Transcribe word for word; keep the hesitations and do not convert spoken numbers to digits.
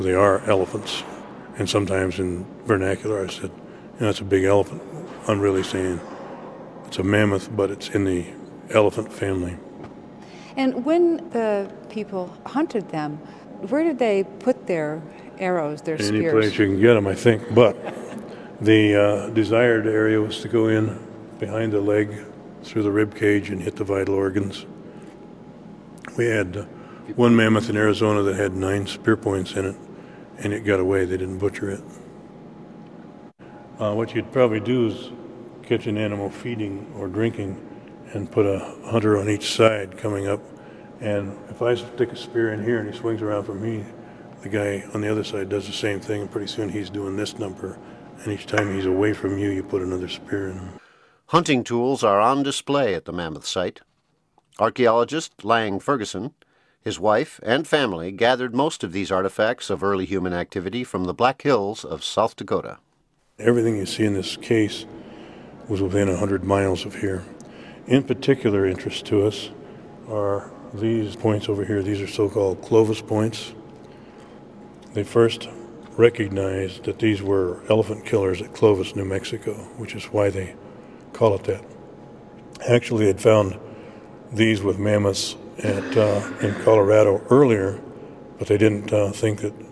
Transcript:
They are elephants, and sometimes in vernacular I said, you know, it's a big elephant. I'm really saying it's a mammoth, but it's in the elephant family. And when the people hunted them, where did they put their arrows, their Any spears? place you can get them, I think, but the uh, desired area was to go in behind the leg, through the rib cage, and hit the vital organs. We had uh, one mammoth in Arizona that had nine spear points in it, and it got away. They didn't butcher it. Uh, what you'd probably do is catch an animal feeding or drinking and put a hunter on each side coming up. And if I stick a spear in here and he swings around for me, the guy on the other side does the same thing, and pretty soon he's doing this number. And each time he's away from you, you put another spear in him. Hunting tools are on display at the mammoth site. Archaeologist Lang Ferguson, his wife, and family gathered most of these artifacts of early human activity from the Black Hills of South Dakota. Everything you see in this case was within one hundred miles of here. In particular interest to us are these points over here. These are so-called Clovis points. They first recognized that these were elephant killers at Clovis, New Mexico, which is why they call it that. Actually, they'd found these with mammoths at, uh, in Colorado earlier, but they didn't uh, think that